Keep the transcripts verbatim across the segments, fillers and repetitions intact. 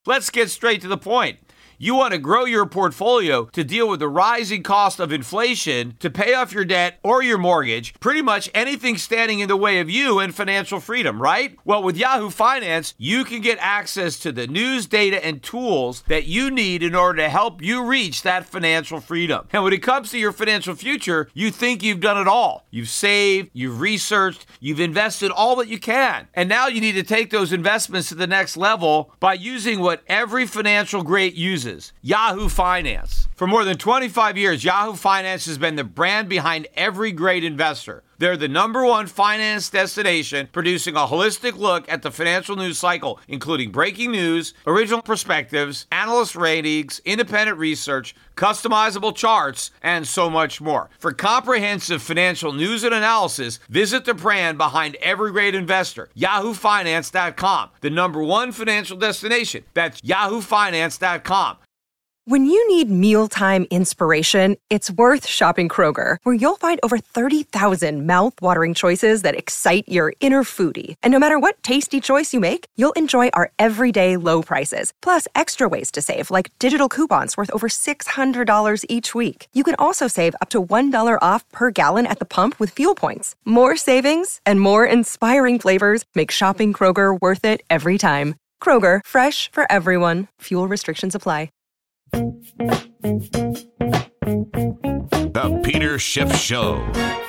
Let's get straight to the point. You want to grow your portfolio to deal with the rising cost of inflation, to pay off your debt or your mortgage, pretty much anything standing in the way of you and financial freedom, right? Well, with Yahoo Finance, you can get access to the news, data, and tools that you need in order to help you reach that financial freedom. And when it comes to your financial future, you think you've done it all. You've saved, you've researched, you've invested all that you can. And now you need to take those investments to the next level by using what every financial great uses. Yahoo Finance. For more than twenty-five years, Yahoo Finance has been the brand behind every great investor. They're the number one finance destination, producing a holistic look at the financial news cycle, including breaking news, original perspectives, analyst ratings, independent research, customizable charts, and so much more. For comprehensive financial news and analysis, visit the brand behind every great investor, yahoo finance dot com, the number one financial destination. That's yahoo finance dot com. When you need mealtime inspiration, it's worth shopping Kroger, where you'll find over thirty thousand mouth-watering choices that excite your inner foodie. And no matter what tasty choice you make, you'll enjoy our everyday low prices, plus extra ways to save, like digital coupons worth over six hundred dollars each week. You can also save up to one dollar off per gallon at the pump with fuel points. More savings and more inspiring flavors make shopping Kroger worth it every time. Kroger, fresh for everyone. Fuel restrictions apply. The Peter Schiff Show.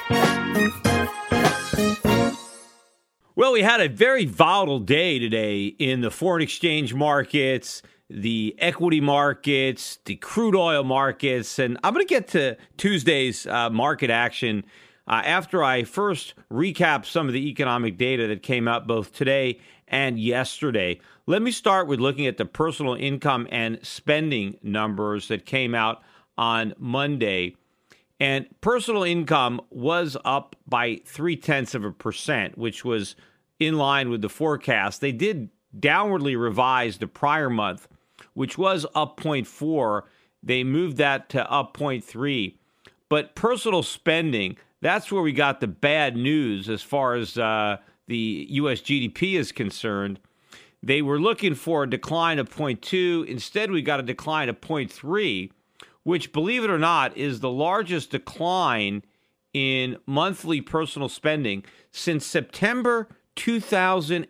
Well, we had a very volatile day today in the foreign exchange markets, the equity markets, the crude oil markets, and I'm going to get to Tuesday's uh, market action uh, after I first recap some of the economic data that came out both today and yesterday. Let me start with looking at the personal income and spending numbers that came out on Monday. And personal income was up by three-tenths of a percent, which was in line with the forecast. They did downwardly revise the prior month, which was up zero point four. They moved that to up zero point three. But personal spending, that's where we got the bad news as far as uh, the U S G D P is concerned. They were looking for a decline of zero point two. Instead, we got a decline of zero point three, which, believe it or not, is the largest decline in monthly personal spending since September two thousand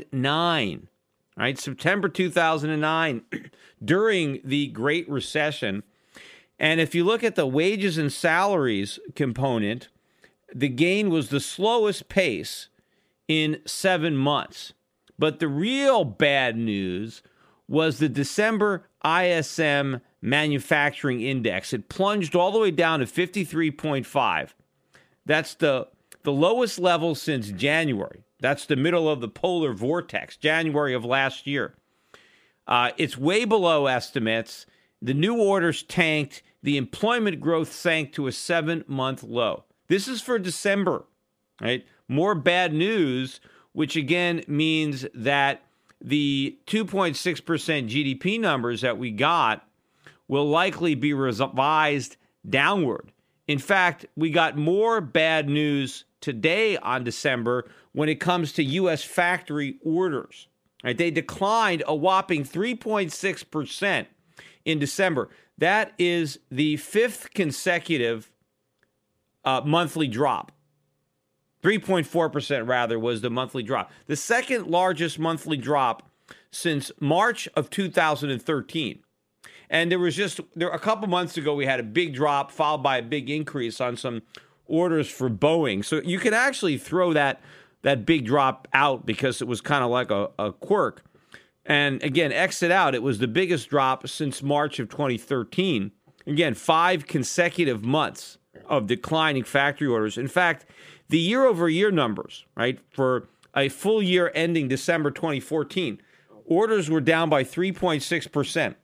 nine. Right? September two thousand nine, during the Great Recession. And if you look at the wages and salaries component, the gain was the slowest pace in seven months. But the real bad news was the December I S M manufacturing index. It plunged all the way down to fifty-three point five. That's the, the lowest level since January. That's the middle of the polar vortex, January of last year. Uh, it's way below estimates. The new orders tanked. The employment growth sank to a seven-month low. This is for December, right? More bad news, which again means that the two point six percent G D P numbers that we got will likely be revised downward. In fact, we got more bad news today on December when it comes to U S factory orders. Right? They declined a whopping three point six percent in December. That is the fifth consecutive uh, monthly drop. three point four percent rather was the monthly drop. The second largest monthly drop since March of two thousand thirteen. And there was just, there a couple months ago, we had a big drop followed by a big increase on some orders for Boeing. So you can actually throw that, that big drop out because it was kind of like a, a quirk. And again, exit out, it was the biggest drop since March of twenty thirteen. Again, five consecutive months of declining factory orders. In fact, the year-over-year numbers, right, for a full year ending December twenty fourteen, orders were down by three point six percent.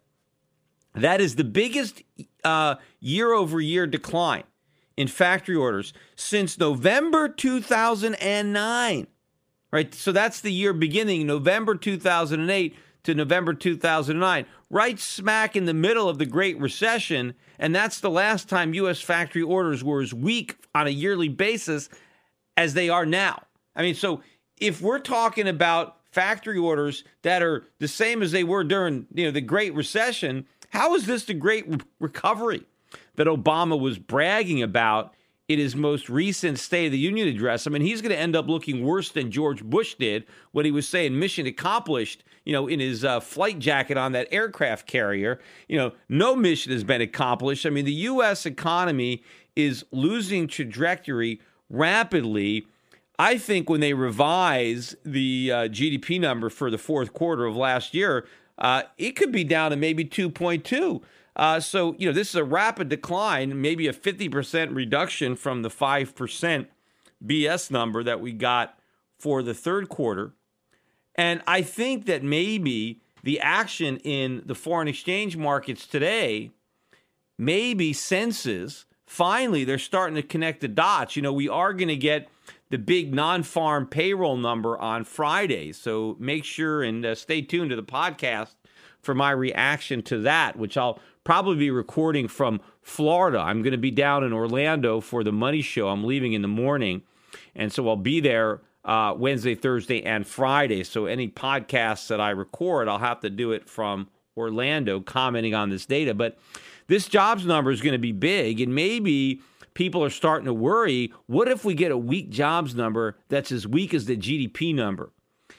That is the biggest uh, year-over-year decline in factory orders since November two thousand nine, right? So that's the year beginning November two thousand eight to November two thousand nine, right smack in the middle of the Great Recession, and that's the last time U S factory orders were as weak on a yearly basis as they are now. I mean, so if we're talking about factory orders that are the same as they were during, you know, the Great Recession. How is this the great re- recovery that Obama was bragging about in his most recent State of the Union address? I mean, he's going to end up looking worse than George Bush did when he was saying mission accomplished, you know, in his uh, flight jacket on that aircraft carrier. You know, no mission has been accomplished. I mean, the U S economy is losing trajectory rapidly. I think when they revise the uh, G D P number for the fourth quarter of last year, uh, it could be down to maybe two point two. Uh, so, you know, this is a rapid decline, maybe a fifty percent reduction from the five percent B S number that we got for the third quarter. And I think that maybe the action in the foreign exchange markets today maybe senses, finally, they're starting to connect the dots. You know, we are going to get the big non-farm payroll number on Friday. So make sure and uh, stay tuned to the podcast for my reaction to that, which I'll probably be recording from Florida. I'm going to be down in Orlando for the Money Show. I'm leaving in the morning. And so I'll be there uh, Wednesday, Thursday, and Friday. So any podcasts that I record, I'll have to do it from Orlando, commenting on this data. But this jobs number is going to be big, and maybe people are starting to worry, what if we get a weak jobs number that's as weak as the G D P number?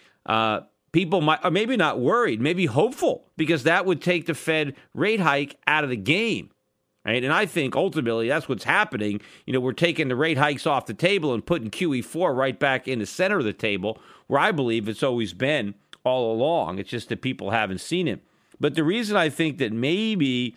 Uh, people might, or maybe not worried, maybe hopeful, because that would take the Fed rate hike out of the game, right? And I think ultimately that's what's happening. You know, we're taking the rate hikes off the table and putting Q E four right back in the center of the table, where I believe it's always been all along. It's just that people haven't seen it. But the reason I think that maybe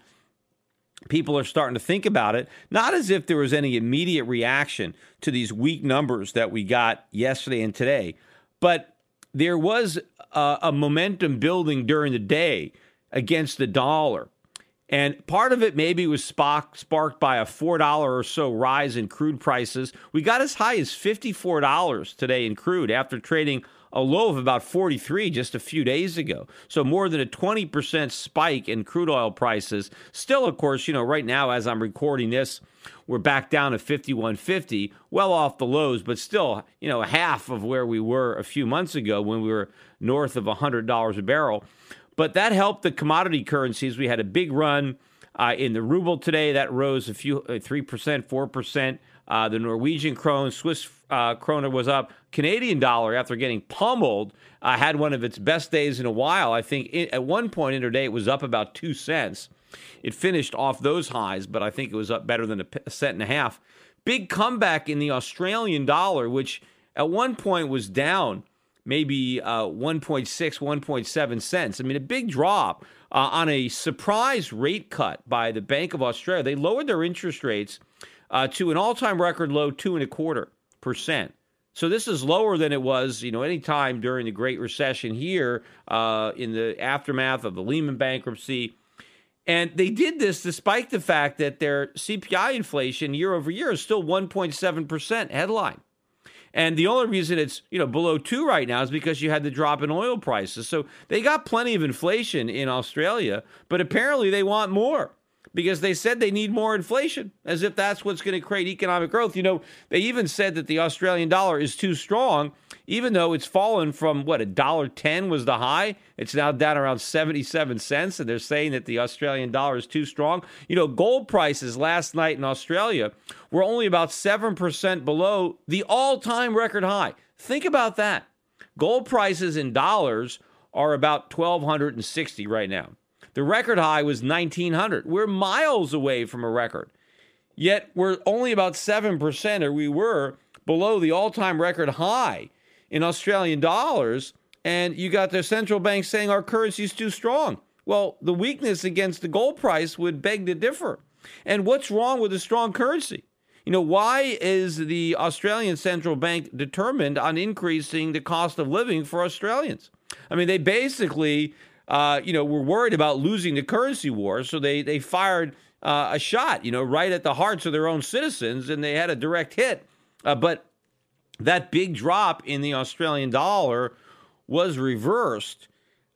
people are starting to think about it, not as if there was any immediate reaction to these weak numbers that we got yesterday and today, but there was a, a momentum building during the day against the dollar. And part of it maybe was spark, sparked by a four dollars or so rise in crude prices. We got as high as fifty-four dollars today in crude after trading a low of about forty-three just a few days ago. So more than a twenty percent spike in crude oil prices. Still, of course, you know, right now as I'm recording this, we're back down to fifty-one fifty, well off the lows, but still, you know, half of where we were a few months ago when we were north of one hundred dollars a barrel. But that helped the commodity currencies. We had a big run uh, in the ruble today. That rose a few, uh, three percent, four percent. Uh, the Norwegian krone, Swiss uh, krona was up. Canadian dollar, after getting pummeled, uh, had one of its best days in a while. I think it, at one point intraday it was up about two cents. It finished off those highs, but I think it was up better than a, a cent and a half. Big comeback in the Australian dollar, which at one point was down maybe uh, one point six, one point seven cents. I mean, a big drop uh, on a surprise rate cut by the Bank of Australia. They lowered their interest rates uh, to an all-time record low, two and a quarter percent. So this is lower than it was, you know, any time during the Great Recession here uh, in the aftermath of the Lehman bankruptcy. And they did this despite the fact that their C P I inflation year over year is still one point seven percent headline. And the only reason it's, you know, below two right now is because you had the drop in oil prices. So they got plenty of inflation in Australia, but apparently they want more because they said they need more inflation, as if that's what's going to create economic growth. You know, they even said that the Australian dollar is too strong, even though it's fallen from, what, one dollar ten was the high. It's now down around seventy-seven cents, and they're saying that the Australian dollar is too strong. You know, gold prices last night in Australia were only about seven percent below the all-time record high. Think about that. Gold prices in dollars are about twelve sixty right now. The record high was nineteen hundred. We're miles away from a record. Yet we're only about seven percent, or we were, below the all-time record high in Australian dollars, and you got the central bank saying our currency is too strong. Well, the weakness against the gold price would beg to differ. And what's wrong with a strong currency? You know, why is the Australian central bank determined on increasing the cost of living for Australians? I mean, they basically, uh, you know, were worried about losing the currency war, so they, they fired uh, a shot, you know, right at the hearts of their own citizens, and they had a direct hit. Uh, but that big drop in the Australian dollar was reversed.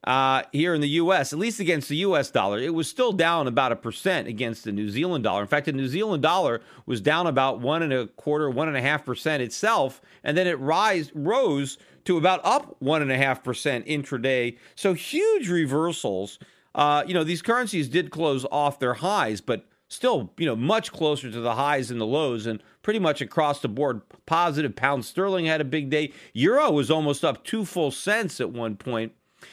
uh, here in the U S, at least against the U S dollar. It was still down about a percent against the New Zealand dollar. In fact, the New Zealand dollar was down about one and a quarter, one and a half percent itself, and then it rise, rose to about up one and a half percent intraday. So huge reversals. Uh, you know, these currencies did close off their highs, but still, you know, much closer to the highs and the lows, and pretty much across the board positive. Pound sterling had a big day. Euro was almost up two full cents at one point.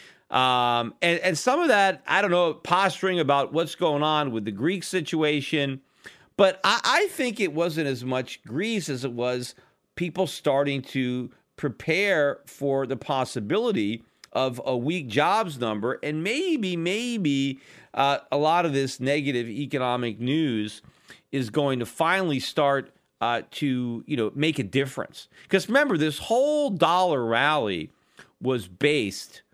Um, and, and some of that, I don't know, posturing about what's going on with the Greek situation. But I, I think it wasn't as much Greece as it was people starting to prepare for the possibility of a weak jobs number, and maybe, maybe uh, a lot of this negative economic news is going to finally start uh, to, you know, make a difference. Because remember, this whole dollar rally was based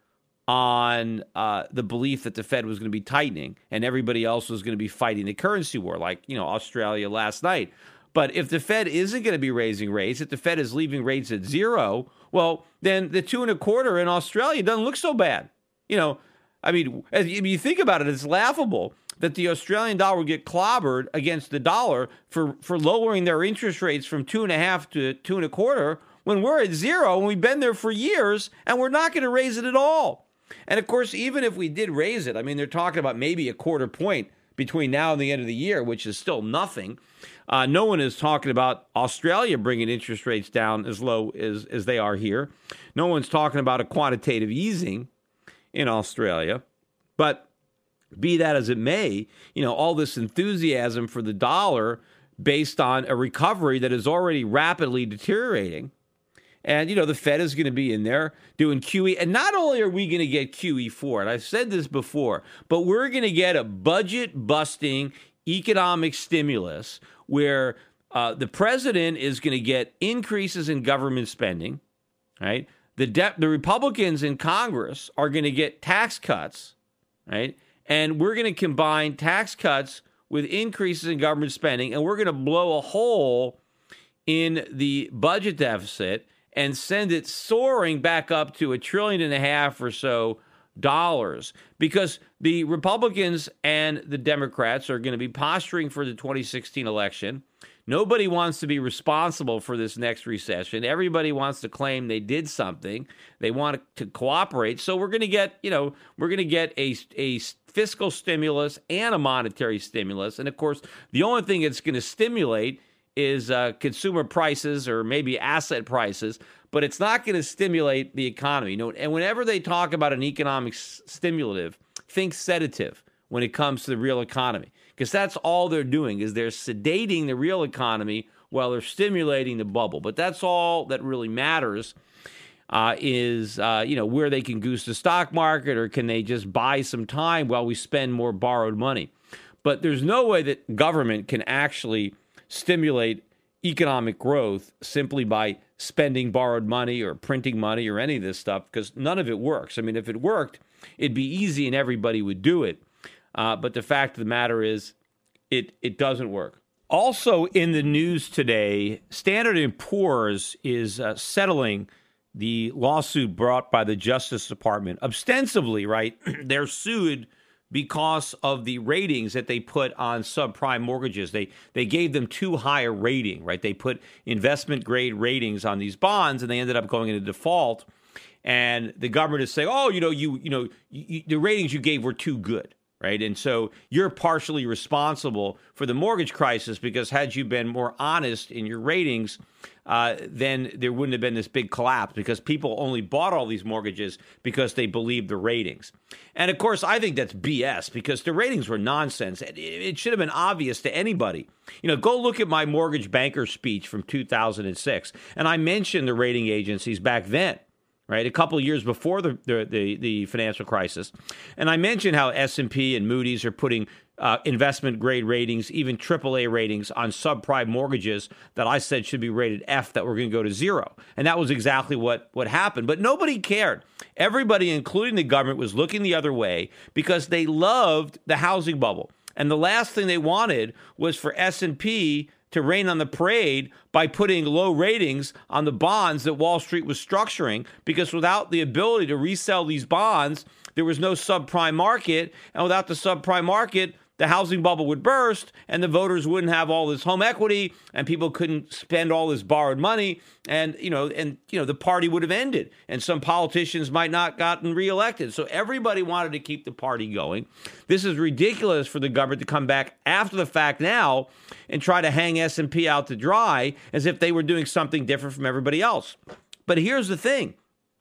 on uh, the belief that the Fed was going to be tightening and everybody else was going to be fighting the currency war, like, you know, Australia last night. But if the Fed isn't going to be raising rates, if the Fed is leaving rates at zero, well, then the two and a quarter in Australia doesn't look so bad. You know, I mean, if you think about it, it's laughable that the Australian dollar would get clobbered against the dollar for, for lowering their interest rates from two and a half to two and a quarter when we're at zero and we've been there for years and we're not going to raise it at all. And of course, even if we did raise it, I mean, they're talking about maybe a quarter point between now and the end of the year, which is still nothing. Uh, no one is talking about Australia bringing interest rates down as low as, as they are here. No one's talking about a quantitative easing in Australia. But be that as it may, you know, all this enthusiasm for the dollar based on a recovery that is already rapidly deteriorating. And, you know, the Fed is going to be in there doing Q E. And not only are we going to get Q E four, and I've said this before, but we're going to get a budget-busting economic stimulus where uh, the president is going to get increases in government spending, right? The de- the Republicans in Congress are going to get tax cuts, right? And we're going to combine tax cuts with increases in government spending, and we're going to blow a hole in the budget deficit and send it soaring back up to a trillion and a half or so dollars, because the Republicans and the Democrats are going to be posturing for the twenty sixteen election. Nobody wants to be responsible for this next recession. Everybody wants to claim they did something. They want to cooperate. So we're going to get, you know, we're going to get a, a fiscal stimulus and a monetary stimulus. And of course, the only thing it's going to stimulate is uh, consumer prices or maybe asset prices, but it's not going to stimulate the economy. You know, and whenever they talk about an economic s- stimulative, think sedative when it comes to the real economy, because that's all they're doing is they're sedating the real economy while they're stimulating the bubble. But that's all that really matters uh, is, uh, you know, where they can goose the stock market, or can they just buy some time while we spend more borrowed money. But there's no way that government can actually stimulate economic growth simply by spending borrowed money or printing money or any of this stuff, because none of it works. I mean, if it worked, it'd be easy and everybody would do it. Uh, but the fact of the matter is it it doesn't work. Also in the news today, Standard and Poor's is uh, settling the lawsuit brought by the Justice Department. Ostensibly, right, they're sued because of the ratings that they put on subprime mortgages. They they gave them too high a rating, right? They put investment grade ratings on these bonds, and they ended up going into default. And the government is saying, oh, you know, you you know, you, the ratings you gave were too good, right? And so you're partially responsible for the mortgage crisis, because had you been more honest in your ratings, uh, then there wouldn't have been this big collapse, because people only bought all these mortgages because they believed the ratings. And of course, I think that's B S, because the ratings were nonsense. It, it should have been obvious to anybody. You know, go look at my mortgage banker speech from two thousand six. And I mentioned the rating agencies back then, right, a couple of years before the, the, the, the financial crisis. And I mentioned how S and P and Moody's are putting uh, investment grade ratings, even triple A ratings on subprime mortgages that I said should be rated F, that were going to go to zero. And that was exactly what, what happened. But nobody cared. Everybody, including the government, was looking the other way because they loved the housing bubble. And the last thing they wanted was for S and P to rain on the parade by putting low ratings on the bonds that Wall Street was structuring, because without the ability to resell these bonds, there was no subprime market. And without the subprime market, the housing bubble would burst and the voters wouldn't have all this home equity and people couldn't spend all this borrowed money. And, you know, and, you know, the party would have ended and some politicians might not gotten reelected. So everybody wanted to keep the party going. This is ridiculous for the government to come back after the fact now and try to hang S and P out to dry as if they were doing something different from everybody else. But here's the thing.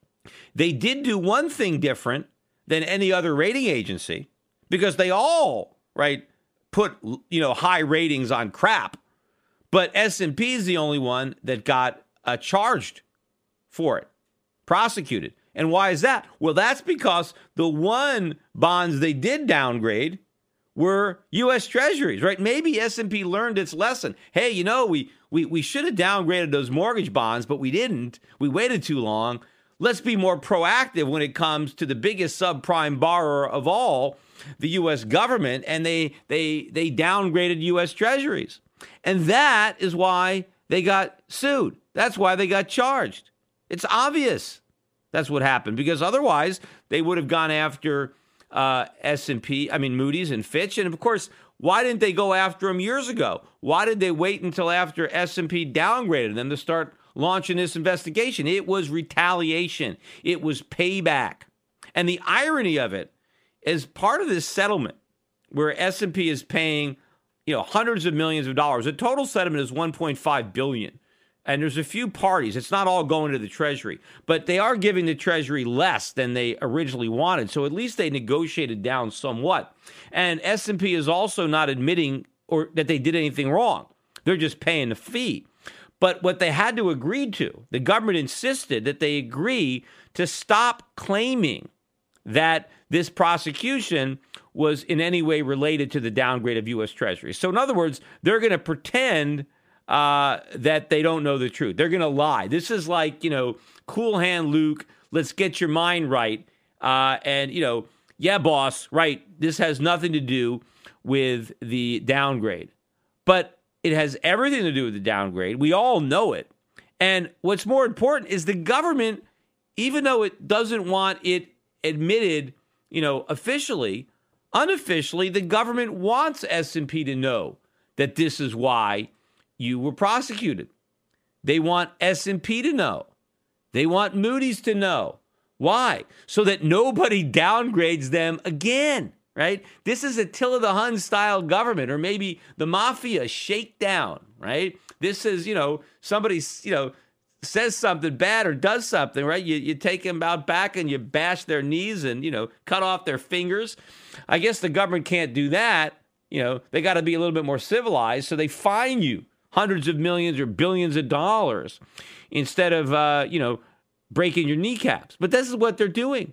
They did do one thing different than any other rating agency, because they all, right, put, you know, high ratings on crap. But S and P is the only one that got uh, charged for it, prosecuted. And why is that? Well, that's because the one bonds they did downgrade were U S Treasuries, right? Maybe S and P learned its lesson. Hey, you know, we we we should have downgraded those mortgage bonds, but we didn't. We waited too long. Let's be more proactive when it comes to the biggest subprime borrower of all, the U S government, and they they they downgraded U S Treasuries. And that is why they got sued. That's why they got charged. It's obvious that's what happened, because otherwise they would have gone after uh, S and P, I mean Moody's and Fitch. And of course, why didn't they go after them years ago? Why did they wait until after S and P downgraded them to start launching this investigation? It was retaliation. It was payback. And the irony of it, as part of this settlement, where S and P is paying, you know, hundreds of millions of dollars, the total settlement is one point five billion dollars. And there's a few parties. It's not all going to the Treasury, but they are giving the Treasury less than they originally wanted. So at least they negotiated down somewhat. And S and P is also not admitting or that they did anything wrong. They're just paying the fee. But what they had to agree to, the government insisted that they agree to stop claiming that this prosecution was in any way related to the downgrade of U S Treasury. So in other words, they're going to pretend uh, that they don't know the truth. They're going to lie. This is like, you know, cool hand Luke, let's get your mind right. Uh, and, you know, yeah, boss, right, this has nothing to do with the downgrade. But it has everything to do with the downgrade. We all know it. And what's more important is the government, even though it doesn't want it admitted, you know, officially, unofficially, the government wants S and P to know that this is why you were prosecuted. They want S and P to know. They want Moody's to know. Why? So that nobody downgrades them again, right? This is Attila the Hun style government, or maybe the mafia shakedown, right? This is, you know, somebody, you know, says something bad or does something, right? You you take them out back and you bash their knees and, you know, cut off their fingers. I guess the government can't do that. You know, they got to be a little bit more civilized. So they fine you hundreds of millions or billions of dollars instead of, uh, you know, breaking your kneecaps. But this is what they're doing.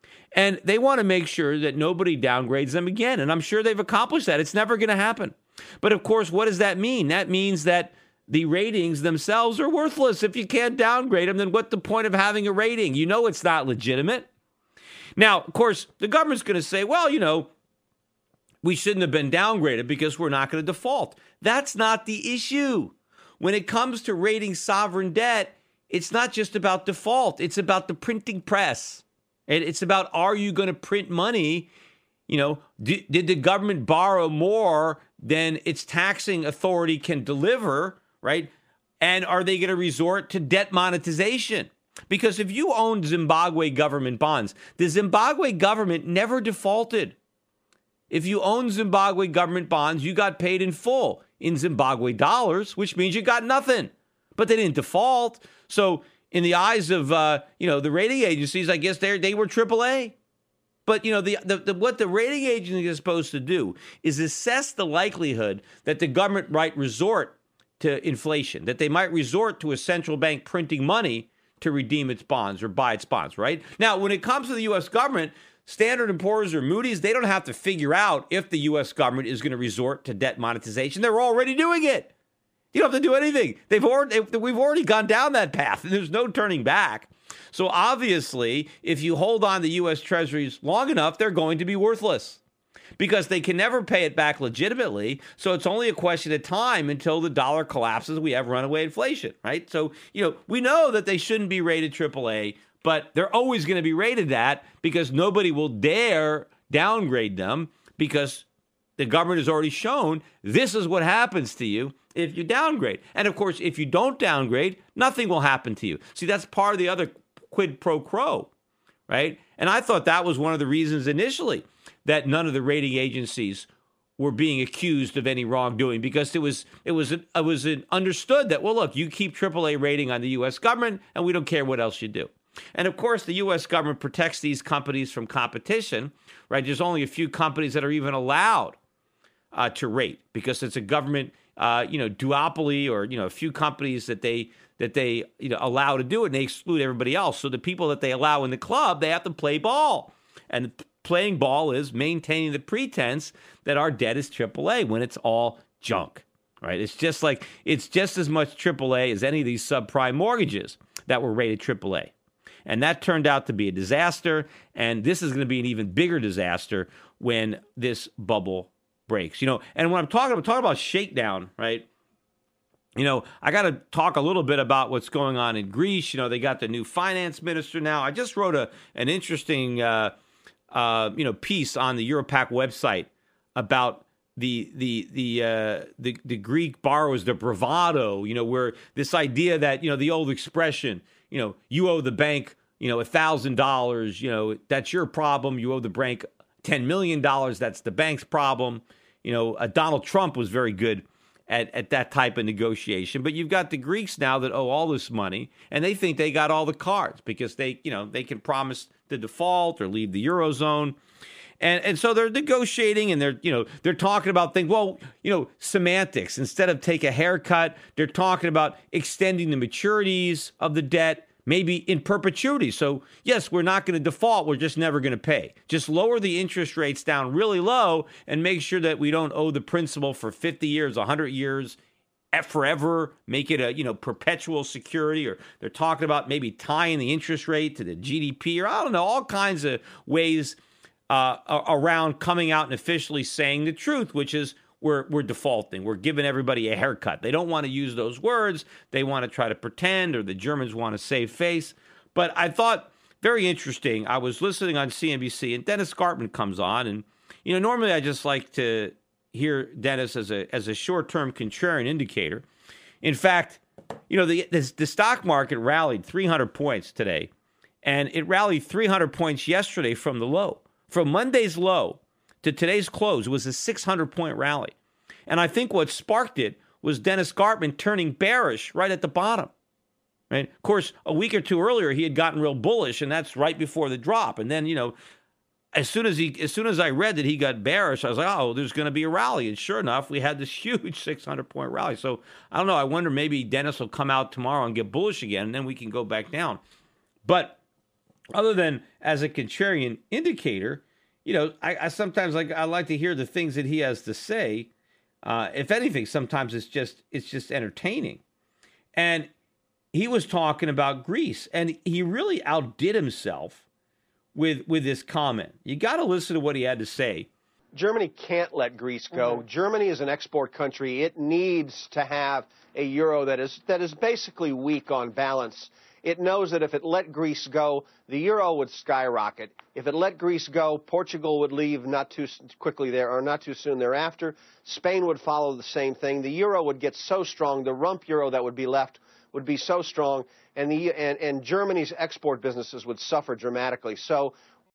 And they want to make sure that nobody downgrades them again. And I'm sure they've accomplished that. It's never going to happen. But of course, what does that mean? That means that the ratings themselves are worthless. If you can't downgrade them, then what's the point of having a rating? You know it's not legitimate. Now, of course, the government's going to say, well, you know, we shouldn't have been downgraded because we're not going to default. That's not the issue. When it comes to rating sovereign debt, it's not just about default. It's about the printing press. And it's about, are you going to print money? You know, did, did the government borrow more than its taxing authority can deliver, right? And are they going to resort to debt monetization? Because if you owned Zimbabwe government bonds, the Zimbabwe government never defaulted. If you own Zimbabwe government bonds, you got paid in full in Zimbabwe dollars, which means you got nothing. But they didn't default. So in the eyes of, uh, you know, the rating agencies, I guess they they were triple A. But, you know, the, the, the what the rating agency is supposed to do is assess the likelihood that the government might resort to inflation, that they might resort to a central bank printing money to redeem its bonds or buy its bonds, right? Now, when it comes to the U S government, Standard and Poor's or Moody's, they don't have to figure out if the U S government is going to resort to debt monetization. They're already doing it. You don't have to do anything. They've already, we've already gone down that path, and there's no turning back. So obviously, if you hold on to U S Treasuries long enough, they're going to be worthless. because they can never pay it back legitimately. So it's only a question of time until the dollar collapses. We have runaway inflation, right? So, you know, we know that they shouldn't be rated triple A, but they're always going to be rated that because nobody will dare downgrade them because the government has already shown this is what happens to you if you downgrade. And of course, if you don't downgrade, nothing will happen to you. See, that's part of the other quid pro quo, right? And I thought that was one of the reasons initially that none of the rating agencies were being accused of any wrongdoing, because it was it was it was understood that, well, look, you keep triple A rating on the U S government, and we don't care what else you do. And of course, the U S government protects these companies from competition, right? There's only a few companies that are even allowed uh, to rate because it's a government, uh, you know, duopoly, or you know, a few companies that they that they you know allow to do it, and they exclude everybody else. So the people that they allow in the club, they have to play ball, and playing ball is maintaining the pretense that our debt is triple A when it's all junk, right? It's just like, it's just as much triple A as any of these subprime mortgages that were rated triple A. And that turned out to be a disaster. And this is going to be an even bigger disaster when this bubble breaks. You know, and when I'm talking, I'm talking about shakedown, right? You know, I got to talk a little bit about what's going on in Greece. You know, they got the new finance minister now. I just wrote a an interesting uh, Uh, you know, piece on the Europac website about the the the uh, the the Greek borrowers, the bravado. You know, where this idea that, you know, the old expression, you know, you owe the bank, you know, a thousand dollars. You know, that's your problem. You owe the bank ten million dollars. That's the bank's problem. You know, uh, Donald Trump was very good at at that type of negotiation. But you've got the Greeks now that owe all this money, and they think they got all the cards because they, you know, they can promise the default or leave the Eurozone. And and so they're negotiating, and they're, you know, they're talking about things, well, you know, semantics. Instead of take a haircut, they're talking about extending the maturities of the debt, maybe in perpetuity. So yes, we're not going to default. We're just never going to pay. Just lower the interest rates down really low and make sure that we don't owe the principal for fifty years, one hundred years, forever. Make it a, you know, perpetual security. Or they're talking about maybe tying the interest rate to the G D P, or I don't know, all kinds of ways uh, around coming out and officially saying the truth, which is we're we're defaulting. We're giving everybody a haircut. They don't want to use those words. They want to try to pretend, or the Germans want to save face. But I thought very interesting. I was listening on C N B C, and Dennis Gartman comes on, and you know, normally I just like to hear Dennis as a as a short-term contrarian indicator. In fact, you know, the, the the stock market rallied three hundred points today, and it rallied three hundred points yesterday from the low. From Monday's low to today's close was a six hundred point rally. And I think what sparked it was Dennis Gartman turning bearish right at the bottom. Right? Of course, a week or two earlier, he had gotten real bullish, and that's right before the drop. And then, you know, As soon as he, as soon as I read that he got bearish, I was like, oh, there's going to be a rally. And sure enough, we had this huge six hundred point rally. So I don't know. I wonder, maybe Dennis will come out tomorrow and get bullish again, and then we can go back down. But other than as a contrarian indicator, you know, I, I sometimes like I like to hear the things that he has to say. Uh, if anything, sometimes it's just it's just entertaining. And he was talking about Greece, and he really outdid himself with with this comment. You got to listen to what he had to say. Germany can't let Greece go. Mm-hmm. Germany is an export country. It needs to have a euro that is that is basically weak on balance. It knows that if it let Greece go, the euro would skyrocket. If it let Greece go, Portugal would leave not too quickly there, or not too soon thereafter. Spain would follow the same thing. The euro would get so strong, the rump euro that would be left would be so strong, and the and, and Germany's export businesses would suffer dramatically. So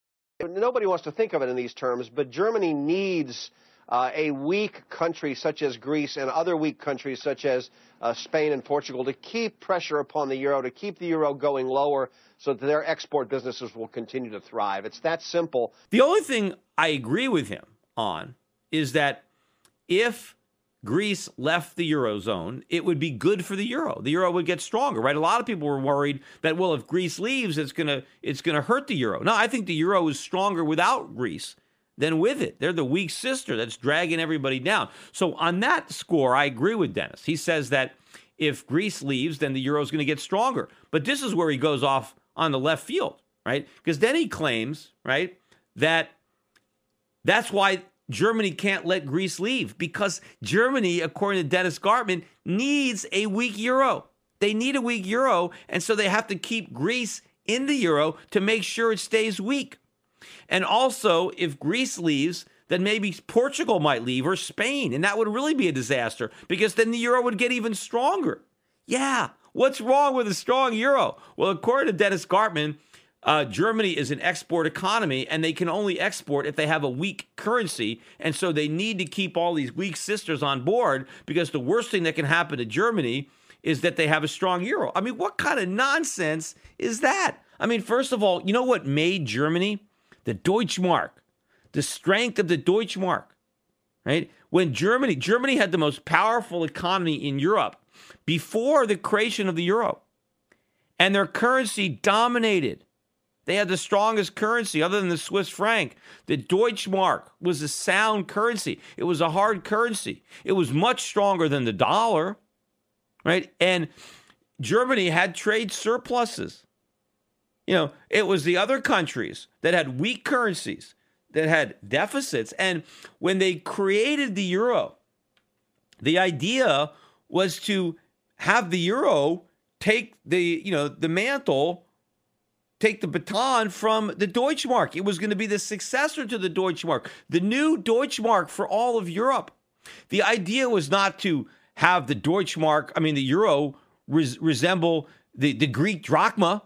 nobody wants to think of it in these terms, but Germany needs uh, a weak country such as Greece and other weak countries such as uh, Spain and Portugal to keep pressure upon the euro, to keep the euro going lower so that their export businesses will continue to thrive. It's that simple. The only thing I agree with him on is that if Greece left the Eurozone, it would be good for the euro. The euro would get stronger, right? A lot of people were worried that, well, if Greece leaves, it's gonna it's gonna hurt the euro. No, I think the euro is stronger without Greece than with it. They're the weak sister that's dragging everybody down. So on that score, I agree with Dennis. He says that if Greece leaves, then the euro is going to get stronger. But this is where he goes off on the left field, right? Because then he claims, right, that that's why Germany can't let Greece leave because Germany, according to Dennis Gartman, needs a weak euro. They need a weak euro, and so they have to keep Greece in the euro to make sure it stays weak. And also, if Greece leaves, then maybe Portugal might leave or Spain, and that would really be a disaster because then the euro would get even stronger. Yeah, what's wrong with a strong euro? Well, according to Dennis Gartman, uh, Germany is an export economy, and they can only export if they have a weak currency, and so they need to keep all these weak sisters on board because the worst thing that can happen to Germany is that they have a strong euro. I mean, what kind of nonsense is that? I mean, first of all, you know what made Germany? The Deutschmark, the strength of the Deutschmark, right? When Germany, Germany had the most powerful economy in Europe before the creation of the euro, and their currency dominated. They had the strongest currency other than the Swiss franc. The Deutschmark was a sound currency. It was a hard currency. It was much stronger than the dollar, right? And Germany had trade surpluses. You know, it was the other countries that had weak currencies, that had deficits. And when they created the euro, the idea was to have the euro take the, you know, the mantle, take the baton from the Deutschmark. It was going to be the successor to the Deutschmark, the new Deutschmark for all of Europe. The idea was not to have the Deutschmark, I mean, the euro res- resemble the, the Greek drachma.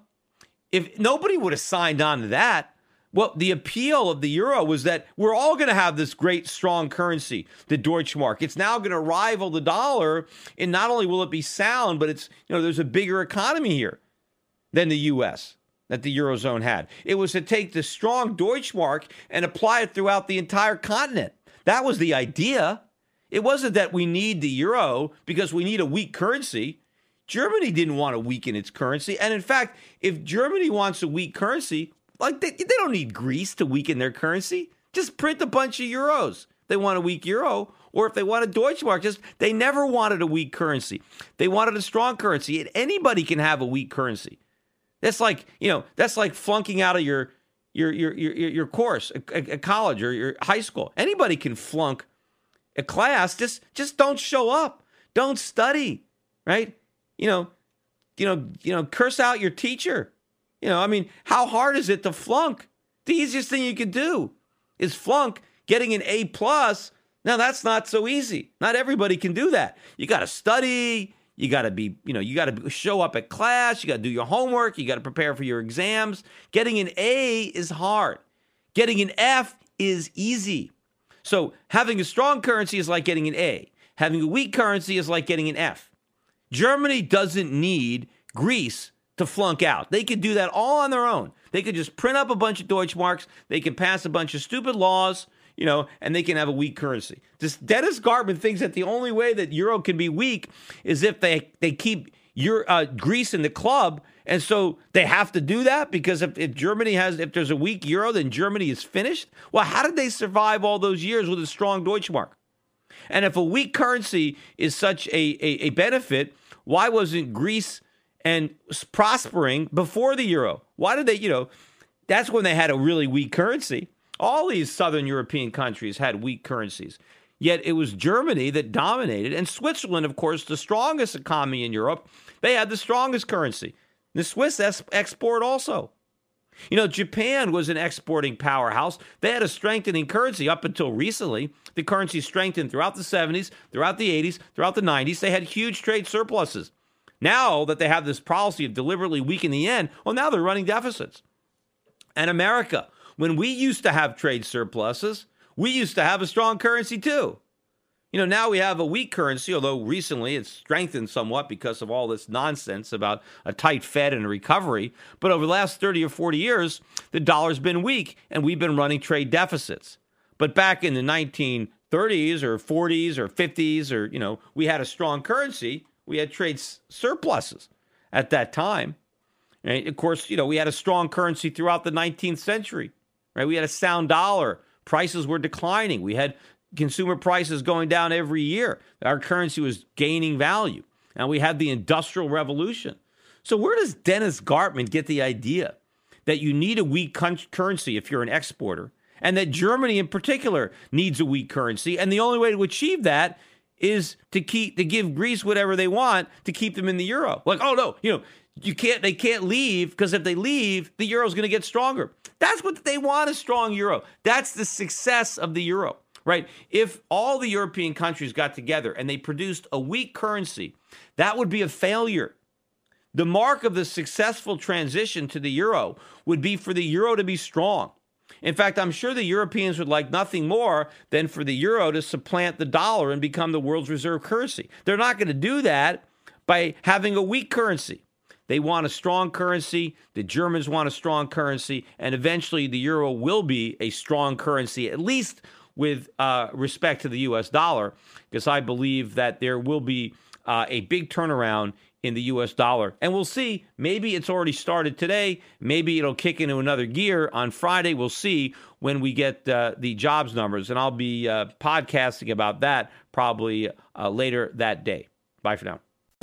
If nobody would have signed on to that, well, the appeal of the euro was that we're all going to have this great, strong currency, the Deutschmark. It's now going to rival the dollar, and not only will it be sound, but it's, you know, there's a bigger economy here than the U S that the Eurozone had. It was to take the strong Deutschmark and apply it throughout the entire continent. That was the idea. It wasn't that we need the euro because we need a weak currency. Germany didn't want to weaken its currency. And in fact, if Germany wants a weak currency, like they, they don't need Greece to weaken their currency. Just print a bunch of euros. They want a weak euro. Or if they want a Deutschmark, just they never wanted a weak currency. They wanted a strong currency. And anybody can have a weak currency. That's like, you know, that's like flunking out of your your your your, your course at, at college or your high school. Anybody can flunk a class. Just just don't show up. Don't study, right? You know, you know, you know, curse out your teacher. You know, I mean, how hard is it to flunk? The easiest thing you can do is flunk. Getting an A plus. Now that's not so easy. Not everybody can do that. You got to study. You got to be, you know, you got to show up at class. You got to do your homework. You got to prepare for your exams. Getting an A is hard. Getting an F is easy. So having a strong currency is like getting an A. Having a weak currency is like getting an F. Germany doesn't need Greece to flunk out. They could do that all on their own. They could just print up a bunch of Deutschmarks. They can pass a bunch of stupid laws, you know, and they can have a weak currency. This Dennis Gartman thinks that the only way that euro can be weak is if they, they keep Euro, uh, Greece in the club. And so they have to do that because if, if Germany has, if there's a weak euro, then Germany is finished. Well, how did they survive all those years with a strong Deutschmark? And if a weak currency is such a, a, a benefit, why wasn't Greece and prospering before the euro? Why did they, you know, that's when they had a really weak currency. All these southern European countries had weak currencies. Yet it was Germany that dominated. And Switzerland, of course, the strongest economy in Europe, they had the strongest currency. The Swiss es- export also. You know, Japan was an exporting powerhouse. They had a strengthening currency up until recently. The currency strengthened throughout the seventies, throughout the eighties, throughout the nineties. They had huge trade surpluses. Now that they have this policy of deliberately weakening the yen, well, now they're running deficits. And America, when we used to have trade surpluses, we used to have a strong currency too. You know, now we have a weak currency, although recently it's strengthened somewhat because of all this nonsense about a tight Fed and a recovery. But over the last thirty or forty years, the dollar's been weak and we've been running trade deficits. But back in the nineteen thirties or forties or fifties, or, you know, we had a strong currency. We had trade surpluses at that time. Right? Of course, you know, we had a strong currency throughout the nineteenth century. Right? We had a sound dollar. Prices were declining. We had consumer prices going down every year. Our currency was gaining value. And we had the Industrial Revolution. So where does Dennis Gartman get the idea that you need a weak currency if you're an exporter and that Germany in particular needs a weak currency. And the only way to achieve that is to keep to give Greece whatever they want to keep them in the euro. Like, oh no, you know, you can't they can't leave, because if they leave, the euro is going to get stronger. That's what they want, a strong euro. That's the success of the euro, right? If all the European countries got together and they produced a weak currency, that would be a failure. The mark of the successful transition to the euro would be for the euro to be strong. In fact, I'm sure the Europeans would like nothing more than for the euro to supplant the dollar and become the world's reserve currency. They're not going to do that by having a weak currency. They want a strong currency. The Germans want a strong currency. And eventually the euro will be a strong currency, at least with uh, respect to the U S dollar, because I believe that there will be uh, a big turnaround in the U S dollar. And we'll see. Maybe it's already started today. Maybe it'll kick into another gear on Friday. We'll see when we get uh, the jobs numbers. And I'll be uh, podcasting about that probably uh, later that day. Bye for now.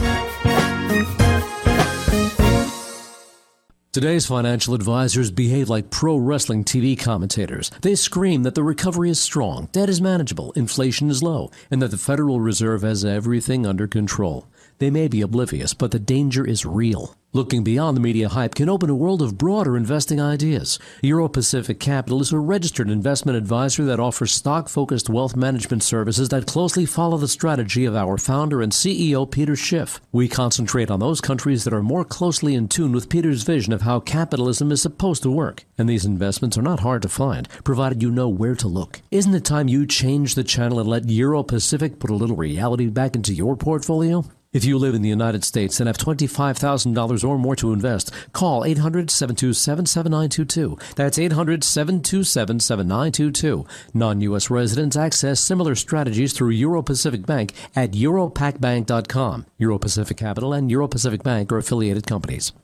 Today's financial advisors behave like pro wrestling T V commentators. They scream that the recovery is strong, debt is manageable, inflation is low, and that the Federal Reserve has everything under control. They may be oblivious, but the danger is real. Looking beyond the media hype can open a world of broader investing ideas. Euro Pacific Capital is a registered investment advisor that offers stock-focused wealth management services that closely follow the strategy of our founder and C E O, Peter Schiff. We concentrate on those countries that are more closely in tune with Peter's vision of how capitalism is supposed to work. And these investments are not hard to find, provided you know where to look. Isn't it time you change the channel and let Euro Pacific put a little reality back into your portfolio? If you live in the United States and have twenty-five thousand dollars or more to invest, call eight hundred, seven two seven, seven nine two two. That's eight hundred, seven two seven, seven nine two two. Non-U S residents access similar strategies through Euro Pacific Bank at euro pac bank dot com. Euro Pacific Capital and Euro Pacific Bank are affiliated companies.